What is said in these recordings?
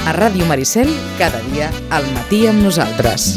A Ràdio Maricel, cada dia al matí amb nosaltres.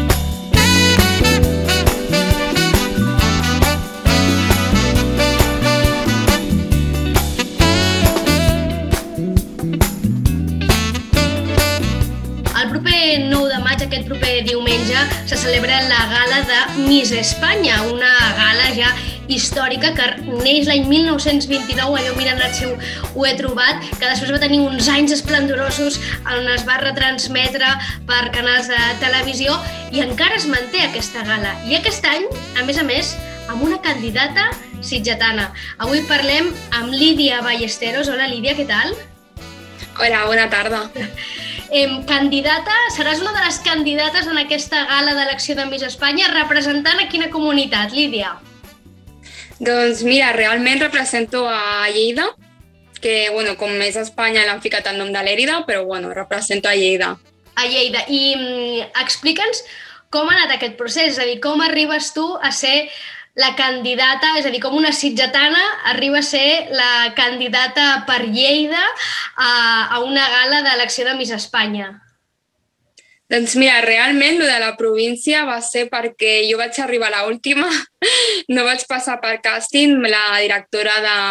El proper 9 de maig, aquest proper diumenge, se celebra la gala de Miss Espanya, una gala ja històrica que neix l'any 1929, allò mirant l'arxiu ho he trobat, que després va tenir uns anys esplendorosos on es va retransmetre per canals de televisió i encara es manté aquesta gala. I aquest any, a més, amb una candidata sitgetana. Avui parlem amb Lídia Ballesteros. Hola, Lídia, què tal? Hola, bona tarda. Candidata, seràs una de les candidates en aquesta gala d'elecció de Miss Espanya, representant a quina comunitat, Lídia? Doncs mira, realment represento a Lleida, que com és Espanya l'han ficat el nom de l'Èrida, però represento a Lleida. A Lleida. I explica'ns com ha anat aquest procés, és a dir, com arribes tu a ser la candidata, és a dir, com una sitgetana arriba a ser la candidata per Lleida a una gala d'elecció de Miss Espanya? Doncs mira, realment, el de la província va ser perquè jo vaig arribar a l'última, no vaig passar per càsting, la directora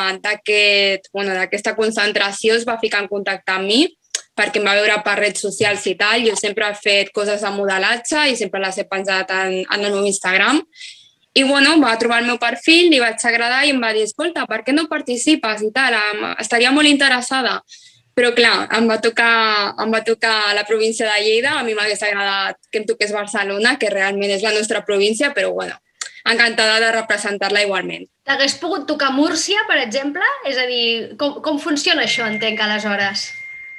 d'aquesta concentració es va ficar en contacte amb mi perquè em va veure per redes socials i tal. Jo sempre he fet coses de modelatge i sempre les he penjat en el meu Instagram. I va trobar el meu perfil, li vaig agradar i em va dir, escolta, per què no participes i tal? Estaria molt interessada. Però clar, em va tocar la província de Lleida. A mi m'hagués agradat que em toqués Barcelona, que realment és la nostra província, però encantada de representar-la igualment. T'hagués pogut tocar Múrcia, per exemple? És a dir, com funciona això, entenc, aleshores?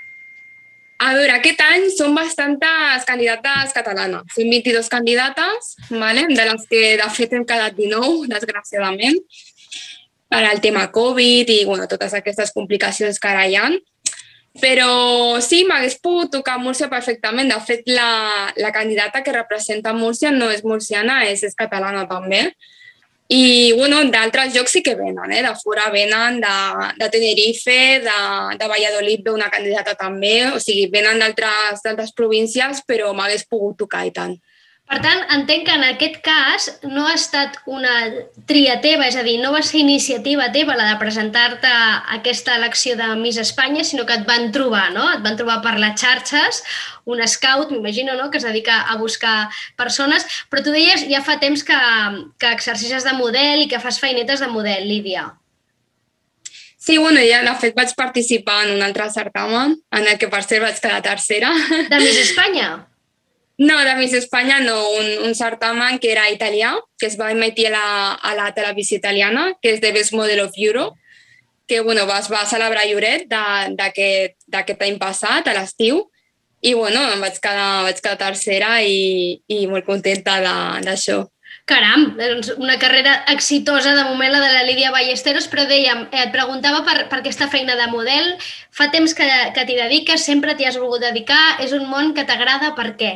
A veure, aquest any són bastantes candidates catalanes. Són 22 candidates, de les que de fet hem quedat 19, desgraciadament, per al tema Covid i totes aquestes complicacions que ara hi ha. Però sí, m'hagués pogut tocar Múrcia perfectament. De fet, la candidata que representa Múrcia no és murciana, és catalana també. I d'altres llocs sí que venen, de fora venen, de Tenerife, de Valladolid ve una candidata també, o sigui, venen d'altres províncies, però m'hagués pogut tocar i tant. Per tant, entenc que en aquest cas no ha estat una tria teva, és a dir, no va ser iniciativa teva la de presentar-te a aquesta elecció de Miss Espanya, sinó que et van trobar, no? Et van trobar per les xarxes, un scout, m'imagino, no?, que es dedica a buscar persones, però tu deies ja fa temps que exerceixes de model i que fas feinetes de model, Lídia. Sí, ja de fet vaig participar en un altre certamen, en el que per cert vaig quedar tercera. De Miss Espanya? No, de Miss Espanya no, un certamen que era italià, que es va emitir a la televisió italiana, que és The Best Model of Europe, que es va celebrar a Lloret d'aquest any passat, a l'estiu, i em vaig quedar tercera i molt contenta d'això. Caram, doncs una carrera exitosa de moment la de la Lídia Ballesteros, però dèiem, et preguntava per aquesta feina de model, fa temps que t'hi dediques, sempre t'hi has volgut dedicar, és un món que t'agrada, per què?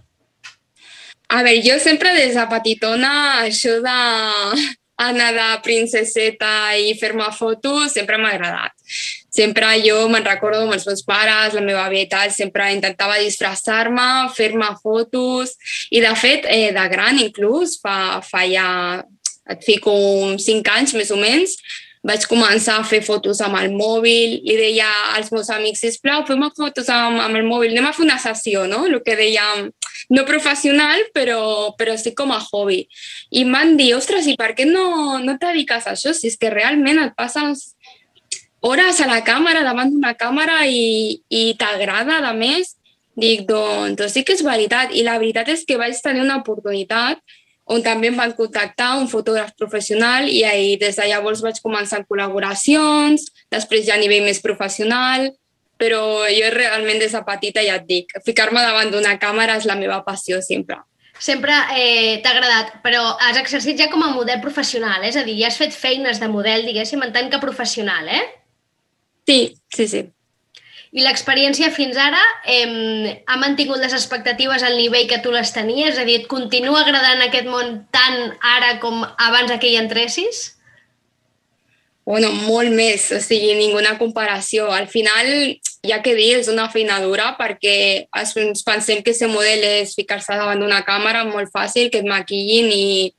A veure, jo sempre des de petitona això d'anar de princeseta i fer-me fotos sempre m'ha agradat. Sempre jo me'n recordo amb els meus pares, la meva àvia i tal, sempre intentava disfressar-me, fer-me fotos i de fet, de gran inclús, fa ja, et fico uns 5 anys més o menys, vaig començar a fer fotos amb el mòbil, li deia als meus amics, sisplau, fem fotos amb el mòbil, anem a fer una sessió, no? El que dèiem, no professional, però sí com a hobby. I em van dir, ostres, i per què no et dediques a això? Si és que realment et passes hores a la càmera, davant d'una càmera i t'agrada, a més. Dic, doncs sí que és veritat. I la veritat és que vaig tenir una oportunitat on també em van contactar un fotògraf professional i des de llavors vaig començar en col·laboracions, després ja a nivell més professional, però jo realment des de petita ja et dic, ficar-me davant d'una càmera és la meva passió sempre. Sempre t'ha agradat, però has exercit ja com a model professional, és a dir, ja has fet feines de model, diguéssim, en tant que professional, eh? Sí. I l'experiència fins ara ha mantingut les expectatives al nivell que tu les tenies? És a dir, et continua agradant aquest món tant ara com abans que hi entressis? Molt més, o sigui, ninguna comparació. Al final, ja que dir, és una feina dura perquè ens pensem que ser model és ficar-se davant d'una càmera molt fàcil, que et maquillin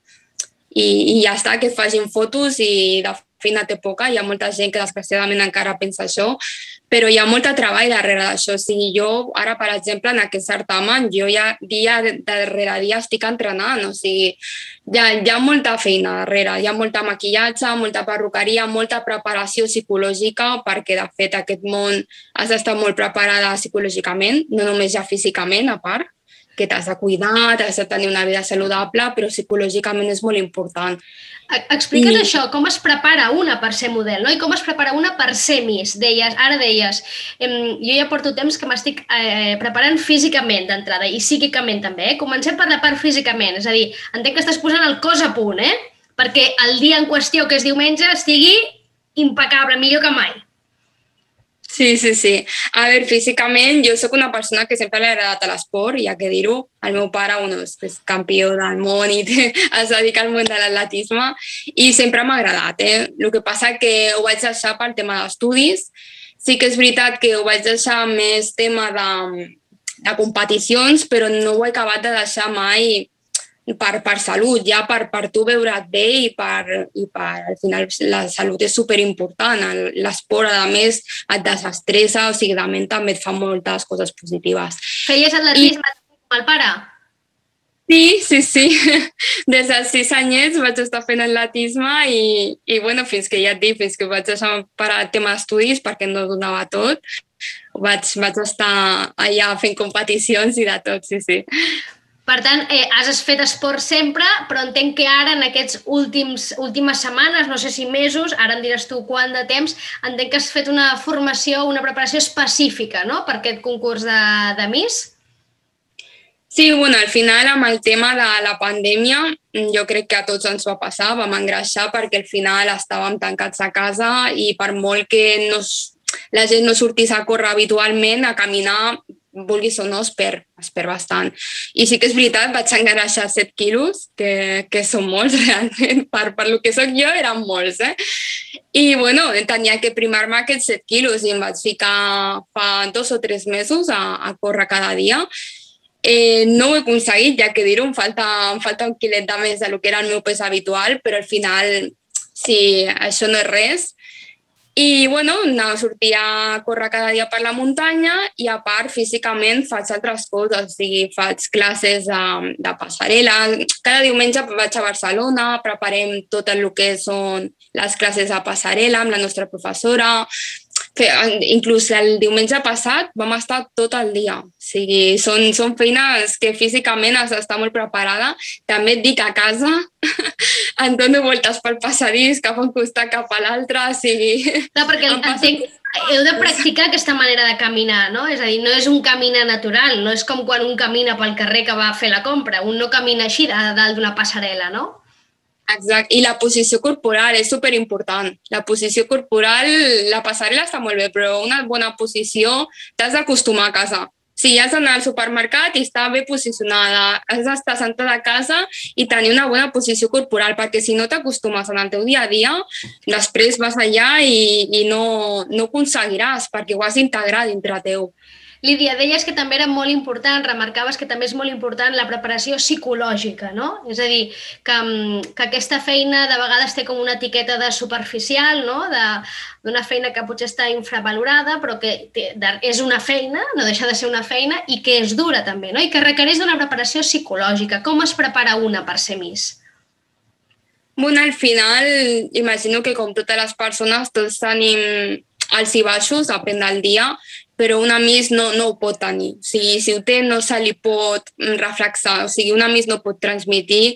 i ja està, que et facin fotos i de feina té poca. Hi ha molta gent que desgraciadament encara pensa això, però hi ha molt treball darrere d'això. O sigui, jo ara, per exemple, en aquest certamen, jo ja dia darrere dia estic entrenant, o sigui, hi ha molta feina darrere, hi ha molta maquillatge, molta perruqueria, molta preparació psicològica, perquè de fet aquest món has d'estar molt preparada psicològicament, no només ja físicament, a part, que t'has de cuidar, has de tenir una vida saludable, però psicològicament és molt important. Explica'ns això, com es prepara una per ser model, no? I com es prepara una per ser Miss? Ara deies, jo ja porto temps que m'estic preparant físicament d'entrada i psíquicament també. Comencem per la part físicament, és a dir, entenc que estàs posant el cos a punt, perquè el dia en qüestió, que és diumenge, estigui impecable, millor que mai. Sí. A veure, físicament, jo sóc una persona que sempre l'ha agradat a l'esport, ja que dir-ho. El meu pare és campió del món i es dedica al món de l'atletisme i sempre m'ha agradat. El que passa que ho vaig deixar pel tema d'estudis. Sí que és veritat que ho vaig deixar més tema de competicions, però no ho he acabat de deixar mai per salut, ja per tu veure't bé i al final la salut és superimportant. L'esport, a més, et desestressa, o sigui, de ment també et fa moltes coses positives. Feies atletisme amb el pare? Sí. Des dels 6 anyets vaig estar fent atletisme i bueno, fins que ja et dic, fins que vaig deixar per al tema d'estudis perquè no donava tot, vaig estar allà fent competicions i de tot, sí. Per tant, has fet esport sempre, però entenc que ara, en aquestes últimes setmanes, no sé si mesos, ara em diràs tu quant de temps, entenc que has fet una formació, una preparació específica, no?, per aquest concurs de Miss? Sí, bueno, al final, amb el tema de la pandèmia, jo crec que a tots ens va passar, vam engreixar perquè al final estàvem tancats a casa i per molt que la gent no sortís a córrer habitualment, a caminar, vulguis o no, es perd bastant. I sí que és veritat, vaig engreixar 7 quilos, que són molts realment, per lo que soc jo eren molts, I bueno, tenia que primar-me aquests 7 quilos i em vaig ficar fa 2 o 3 mesos a córrer cada dia. No ho he aconseguit, ja que dir-ho, em falta un quilet de més del que era el meu pes habitual, però al final, sí, això no és res. I, bueno, sortir a córrer cada dia per la muntanya i, a part, físicament faig altres coses. O sigui, faig classes de passarel·la. Cada diumenge vaig a Barcelona, preparem tot el que són les classes de passarel·la amb la nostra professora. Inclús el diumenge passat vam estar tot el dia. O sigui, són feines que físicament has d'estar molt preparada. També et dic, a casa em dono voltes pel passadís, cap a un costat, cap a l'altre. O sigui... Clar, perquè entenc, heu de practicar aquesta manera de caminar, no? És a dir, no és un caminar natural, no és com quan un camina pel carrer que va a fer la compra. Un no camina així a dalt d'una passarel·la, no? Exacte, i la posició corporal és superimportant. La posició corporal, la passarel·la està molt bé, però una bona posició t'has d'acostumar a casa. Si has d'anar al supermercat i estar ben posicionada, has d'estar sentada a casa i tenir una bona posició corporal, perquè si no t'acostumes en el teu dia a dia, després vas allà i no aconseguiràs, perquè ho has d'integrar dintre teu. Lídia, deies que també era molt important, remarcaves que també és molt important la preparació psicològica, no? És a dir, que aquesta feina de vegades té com una etiqueta de superficial, no? D'una feina que potser està infravalorada, però que és una feina, no deixa de ser una feina, i que és dura també, no? I que requereix d'una preparació psicològica. Com es prepara una per ser Miss? Bueno, al final, imagino que com totes les persones, tots tenim alts i baixos, depèn del dia, però una Miss no ho pot tenir. O sigui, si ho té, no se li pot reflexar. O sigui, una Miss no pot transmetre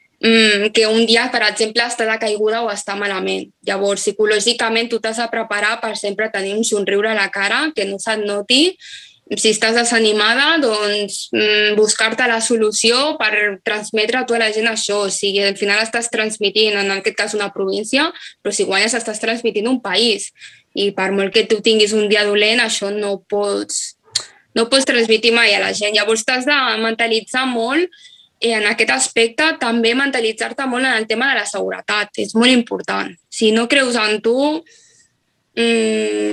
que un dia, per exemple, està de caiguda o està malament. Llavors, psicològicament, tu t'has de preparar per sempre tenir un somriure a la cara, que no se't noti. Si estàs desanimada, doncs buscar-te la solució per transmetre a tota la gent això. O sigui, al final estàs transmitint, en aquest cas, una província, però si guanyes estàs transmitint un país. I per molt que tu tinguis un dia dolent, això no pots transmetre mai a la gent. Llavors t'has de mentalitzar molt i en aquest aspecte també mentalitzar-te molt en el tema de la seguretat. És molt important. Si no creus en tu,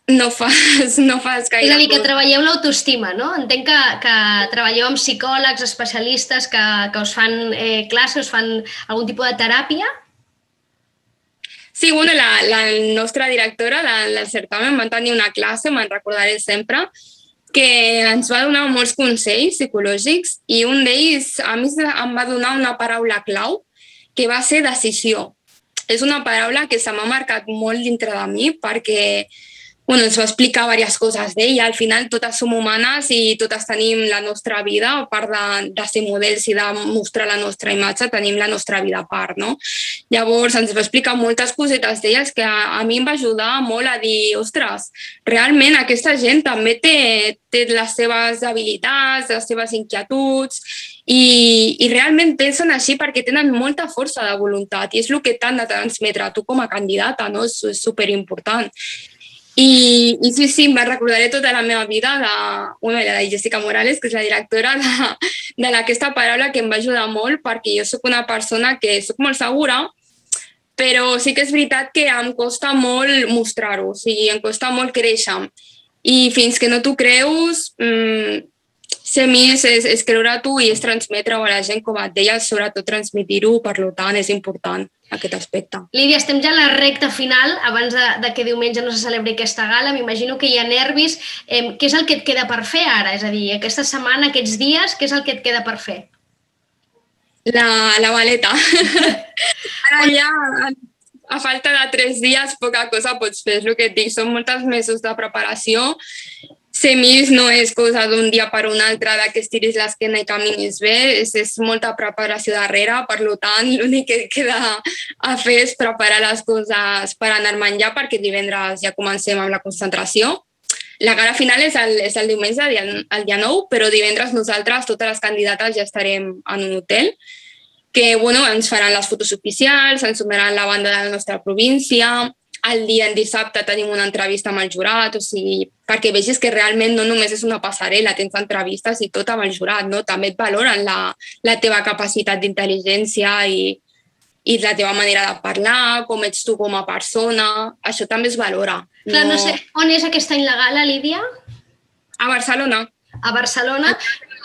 no fas És gaire a dir, que cosa. treballeu l'autoestima, no? Entenc que treballeu amb psicòlegs, especialistes que us fan classes, us fan algun tipus de teràpia. Sí, bueno, la nostra directora del certamen va tenir una classe, me'n recordaré sempre, que ens va donar molts consells psicològics i un d'ells a mi em va donar una paraula clau que va ser decisió. És una paraula que se m'ha marcat molt dintre de mi perquè ens va explicar diverses coses d'ella. Al final totes som humanes i totes tenim la nostra vida, a part de ser models i de mostrar la nostra imatge, tenim la nostra vida a part, no? Llavors ens va explicar moltes cosetes d'elles que a mi em va ajudar molt a dir, ostres, realment aquesta gent també té les seves habilitats, les seves inquietuds i realment pensen així perquè tenen molta força de voluntat i és el que t'han de transmetre a tu com a candidata, no? És superimportant. I sí, em recordaré tota la meva vida la de Jessica Morales, que és la directora d'aquesta paraula que em va ajudar molt perquè jo sóc una persona que sóc molt segura, però sí que és veritat que em costa molt mostrar-ho, o sigui, em costa molt créixer. I fins que no t'ho creus, ser més és creure tu i és transmetre-ho a la gent, com et deia, sobretot transmetir-ho, per tant, és important aquest aspecte. Lídia, estem ja a la recta final, abans de que diumenge no se celebri aquesta gala. M'imagino que hi ha nervis. Què és el que et queda per fer ara? És a dir, aquesta setmana, aquests dies, què és el que et queda per fer? La maleta. Ara ja, a falta de 3 dies, poca cosa pots fer. És el que et dic, són molts mesos de preparació. Ser Miss no és cosa d'un dia per un altre que estiris l'esquena i caminis bé, és molta preparació darrere, per tant, l'únic que queda a fer és preparar les coses per anar a menjar, perquè divendres ja comencem amb la concentració. La gala final és el diumenge, el dia 9, però divendres nosaltres, totes les candidates, ja estarem en un hotel, que ens faran les fotos oficials, ens sumaran la banda de la nostra província. El dia en dissabte tenim una entrevista amb el jurat, o sigui, perquè vegis que realment no només és una passarel·la, tens entrevistes i tot amb el jurat, no? També et valoren la teva capacitat d'intel·ligència i la teva manera de parlar, com ets tu com a persona, això també es valora. Clar, no sé, on és aquest any la gala, Lídia? A Barcelona. A Barcelona?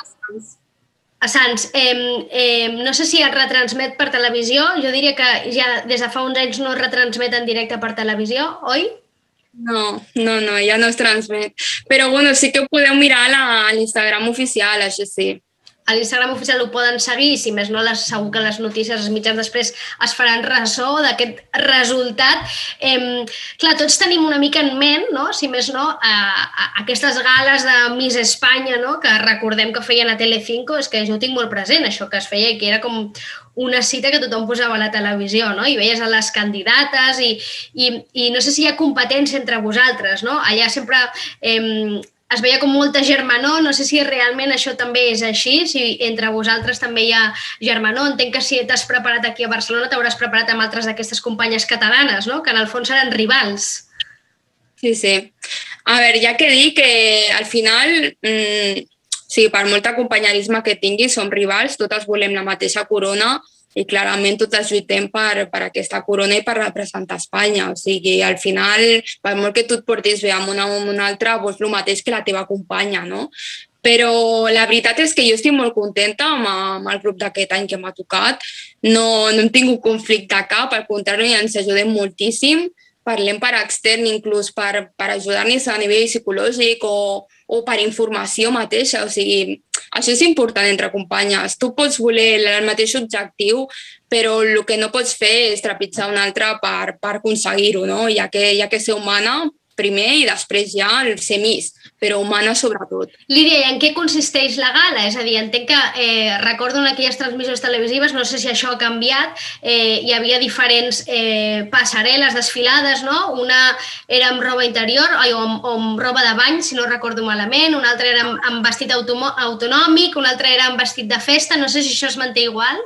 A Sants. No sé si es retransmet per televisió. Jo diria que ja des de fa uns anys no es retransmet en directe per televisió, oi? No, ja no es transmet. Però sí que ho podeu mirar a l'Instagram oficial, això sí. A l'Instagram oficial ho poden seguir i, si més no, segur que les notícies, els mitjans després es faran ressò d'aquest resultat. Clar, tots tenim una mica en ment, no? Si més no, aquestes gales de Miss Espanya, no? Que recordem que feien a Telecinco, és que jo ho tinc molt present, això que es feia, que era com una cita que tothom posava a la televisió, no? I veies a les candidates i no sé si hi ha competència entre vosaltres, no? Allà sempre es veia com molta germanor, no sé si realment això també és així, si entre vosaltres també hi ha germanor. Entenc que si t'has preparat aquí a Barcelona t'hauràs preparat amb altres d'aquestes companyes catalanes, no? Que en el fons seran rivals. Sí. A veure, ja que dic que al final, sí, per molt companyerisme que tingui, som rivals, totes volem la mateixa corona i clarament totes lluitem per aquesta corona i per representar Espanya. O sigui, al final, per molt que tu et portis bé amb una o amb una altra, vols el mateix que la teva companya, no? Però la veritat és que jo estic molt contenta amb el grup d'aquest any que m'ha tocat. No hem tingut conflicte cap, al contrari, ens ajudem moltíssim. Parlem per extern, inclús per ajudar-nos a nivell psicològic o per informació mateixa. O sigui, això és important entre companyes. Tu pots voler el mateix objectiu, però el que no pots fer és trepitjar un altre per aconseguir-ho, no? Hi ha que ser humana primer i després ja el ser Miss, però humana sobretot. Lídia, i en què consisteix la gala? És a dir, entenc que recordo en aquelles transmissions televisives, no sé si això ha canviat, hi havia diferents passarel·les, desfilades, no? Una era amb roba interior o amb roba de bany, si no recordo malament, una altra era amb vestit autonòmic, una altra era amb vestit de festa, no sé si això es manté igual.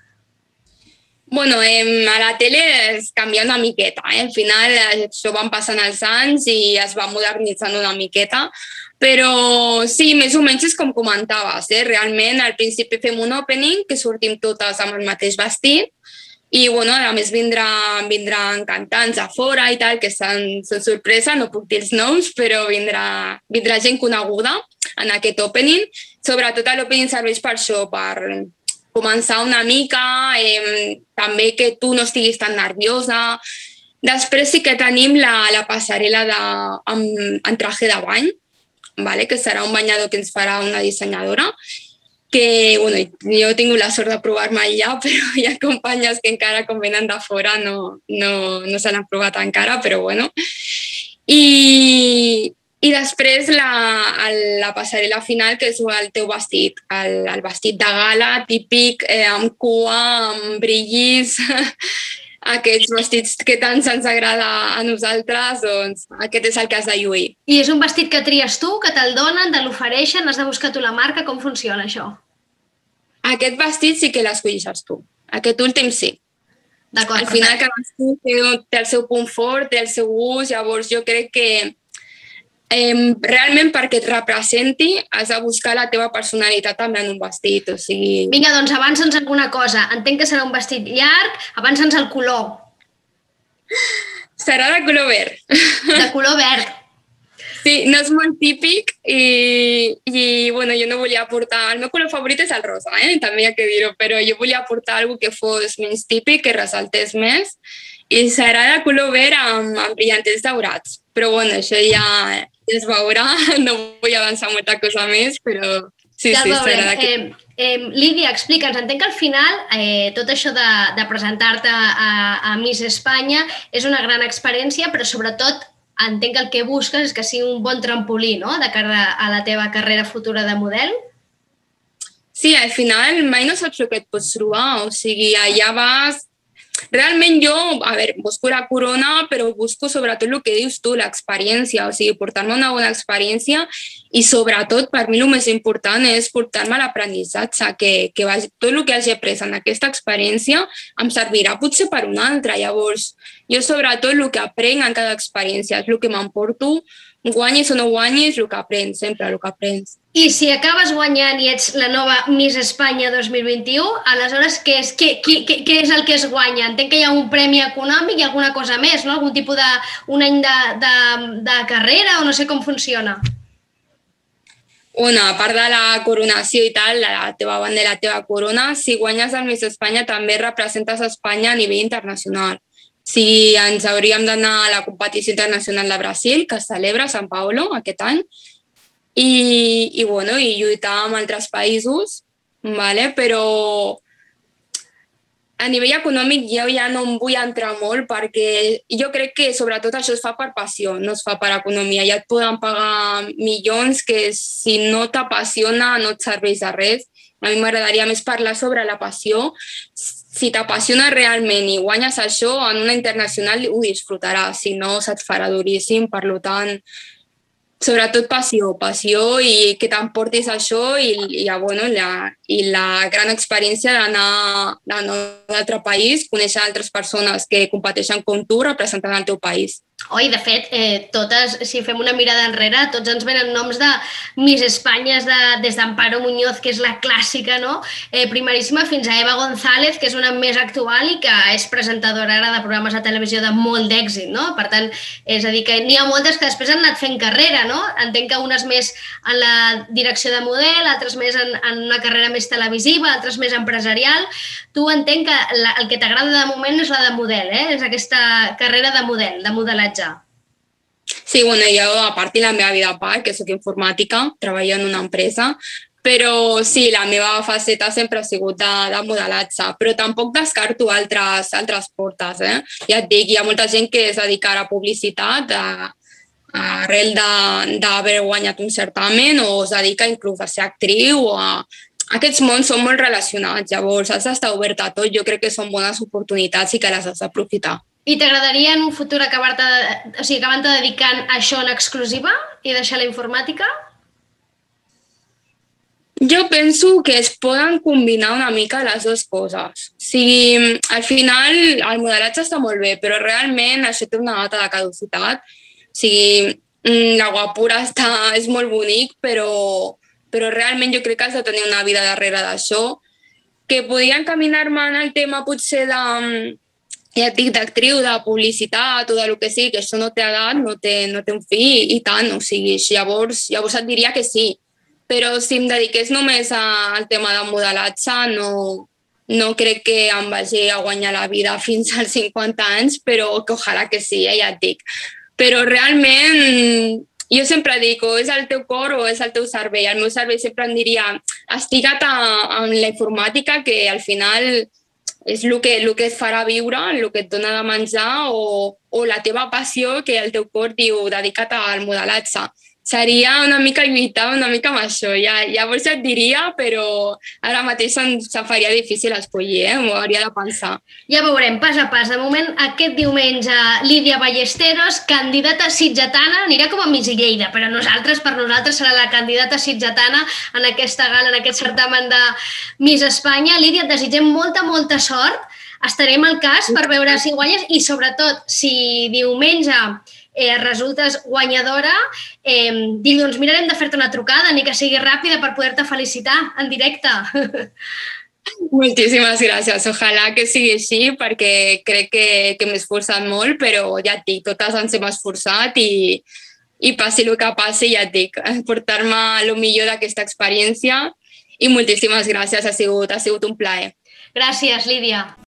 Bueno, a la tele es canvia una miqueta. Al final això van passant els anys i es va modernitzant una miqueta, però sí, més o menys és com comentaves. Realment al principi fem un opening que sortim totes amb el mateix vestit I, bueno, a més vindran cantants a fora i tal, que són sorpresa, no puc dir els noms, però vindrà gent coneguda en aquest opening. Sobretot l'opening serveix per això, per començar una mica, també que tu no estiguis tan nerviosa. Després sí que tenim la passarel·la en traje de bany, vale? Que serà un banyador que ens farà una dissenyadora, que bueno, jo he tingut la sort de provar-me allà, però hi ha companyes que encara com venen de fora no se l'han provat encara, però bueno. I després la passarel·la final, que és el teu vestit, el vestit de gala típic, amb cua, amb brillis, aquests vestits que tant se'ns agrada a nosaltres, doncs aquest és el que has de lluir. I és un vestit que tries tu, que te'l donen, te l'ofereixen, has de buscar tu la marca, com funciona això? Aquest vestit sí que l'escollixes tu. Aquest últim sí. D'acord. Al final cada vestit té el seu punt fort, té el seu gust, llavors jo crec que realment perquè et representi has de buscar la teva personalitat també en un vestit, o sigui... Vinga, doncs avança'ns alguna cosa. Entenc que serà un vestit llarg, avança'ns el color. Serà de color verd. De color verd. Sí, no és molt típic i bueno, jo no volia portar... El meu color favorit és el rosa, també hi ha que dir-ho, però jo volia portar alguna que fos menys típic, que ressaltés més, i serà de color verd amb brillantets daurats. Però bueno, això ja es veurà, no vull avançar molta cosa més, però sí, ja serà d'aquest. Lídia, explica'ns, entenc que al final tot això de presentar-te a Miss Espanya és una gran experiència, però sobretot entenc que el que busques és que sigui un bon trampolí, no?, de cara a la teva carrera futura de model. Sí, al final mai no saps el que et pots trobar, o sigui, allà vas... Realment jo, busco la corona, però busco sobretot el que dius tu, l'experiència, o sigui, portar-me una bona experiència i sobretot, per mi el més important és portar-me l'aprenentatge, que tot el que hagi après en aquesta experiència em servirà potser per una altra. Llavors, jo sobretot el que aprenc en cada experiència és el que m'emporto, guanyis o no guanyis, el que aprens, sempre el que aprens. I si acabes guanyant i ets la nova Miss Espanya 2021, aleshores què és el que es guanya? Entenc que hi ha un premi econòmic i alguna cosa més, no? Algun tipus un any de carrera o no sé com funciona. A part de la coronació i tal, la teva bandera, la teva corona, si guanyes el Miss Espanya també representes Espanya a nivell internacional. Si ens hauríem d'anar a la competició internacional de Brasil, que es celebra a São Paulo aquest any, i lluitar amb altres països, vale? Però a nivell econòmic jo ja no em vull entrar molt perquè jo crec que sobretot això es fa per passió, no es fa per economia. Ja et poden pagar milions que si no t'apassiona no et serveix de res. A mi m'agradaria més parlar sobre la passió. Si t'apassiona realment i guanyes això, en una internacional ho disfrutaràs, si no se't farà duríssim, per tant, sobretot passió i que t'emportis això i la gran experiència d'anar a un altre país, conèixer altres persones que competeixen com tu representant el teu país. Oi, de fet, totes, si fem una mirada enrere, tots ens venen noms de Miss Espanyes des d'Amparo Muñoz, que és la clàssica, no? Primeríssima, fins a Eva González, que és una més actual i que és presentadora ara de programes de televisió de molt d'èxit, no? Per tant, és a dir, que n'hi ha moltes que després han anat fent carrera, no? Entenc que unes més en la direcció de model, altres més en una carrera més televisiva, altres més empresarial. Tu entenc que el que t'agrada de moment és la de model, és aquesta carrera de model, de modelatge. Sí, jo a part de la meva vida a part, que soc informàtica, treballo en una empresa, però sí, la meva faceta sempre ha sigut de modelatge, però tampoc descarto altres portes. Ja et dic, hi ha molta gent que es dedica a la publicitat arrel d'haver guanyat un certamen o es dedica inclús a ser actriu o Aquests mons són molt relacionats, llavors has d'estar obert a tot. Jo crec que són bones oportunitats i que les has d'aprofitar. I t'agradaria en un futur acabar-te dedicant a això en exclusiva i deixar la informàtica? Jo penso que es poden combinar una mica les dues coses. O sigui, al final el modelatge està molt bé, però realment això té una data de caducitat. O sigui, la guapura és molt bonic, però realment jo crec que has de tenir una vida darrere d'això que podia encaminar-me en el tema potser de, ja et dic, d'actriu, de publicitat o del que sigui, que això no té edat, no té un fi i tant, o sigui, llavors et diria que sí. Però si em dediqués només al tema de modelatge, no crec que em vagi a guanyar la vida fins als 50 anys, però que ojalà que sí, ja et dic. Però realment, jo sempre dic, o és el teu cor o és el teu cervell. El meu cervell sempre em diria, estiga't en la informàtica, que al final és el que et farà viure, el que et dona de menjar, o la teva passió, que el teu cor diu, dedica't al modelatge. Seria una mica lluitar una mica amb això. Llavors ja et diria, però ara mateix se'm faria difícil escollir, m'ho hauria de pensar. Ja veurem, pas a pas. De moment, aquest diumenge, Lídia Ballesteros, candidata sitgetana, anirà com a Miss Lleida, però per nosaltres serà la candidata sitgetana en aquesta gala, en aquest certamen de Miss Espanya. Lídia, et desitgem molta sort. Estarem al cas per veure si guanyes i, sobretot, si diumenge resultes guanyadora, dilluns mirarem de fer-te una trucada, ni que sigui ràpida, per poder-te felicitar en directe. Moltíssimes gràcies. Ojalà que sigui així, perquè crec que m'he esforçat molt, però ja et dic, totes ens hem esforçat i passi el que passi, ja et dic, portar-me el millor d'aquesta experiència i moltíssimes gràcies, ha sigut un plaer. Gràcies, Lídia.